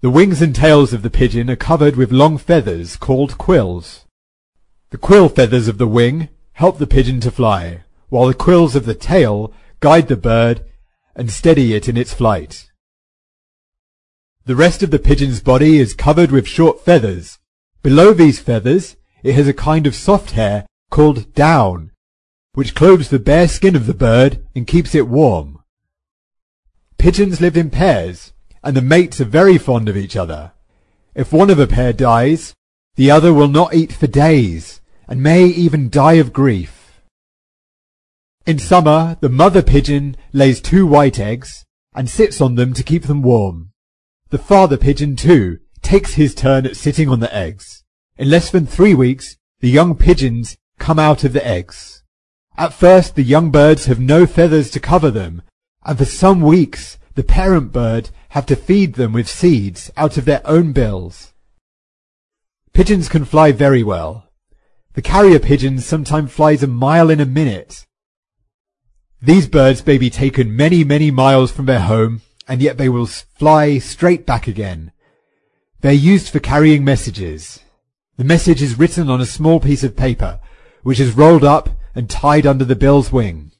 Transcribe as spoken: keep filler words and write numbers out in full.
The wings and tails of the pigeon are covered with long feathers called quills. The quill feathers of the wing help the pigeon to fly, while the quills of the tail guide the bird and steady it in its flight. The rest of the pigeon's body is covered with short feathers. Below these feathers, it has a kind of soft hair called down, which clothes the bare skin of the bird and keeps it warm. Pigeons live in pairs, and the mates are very fond of each other. If one of a pair dies, the other will not eat for days, and may even die of grief. In summer, the mother pigeon lays two white eggs, and sits on them to keep them warm. The father pigeon, too, takes his turn at sitting on the eggs. In less than three weeks, the young pigeons come out of the eggs. At first, the young birds have no feathers to cover them, and for some weeks, the parent bird have to feed them with seeds out of their own bills. Pigeons can fly very well. The carrier pigeon sometimes flies a mile in a minute. These birds may be taken many, many miles from their home, and yet they will fly straight back again. They are used for carrying messages. The message is written on a small piece of paper, which is rolled up and tied under the bill's wing.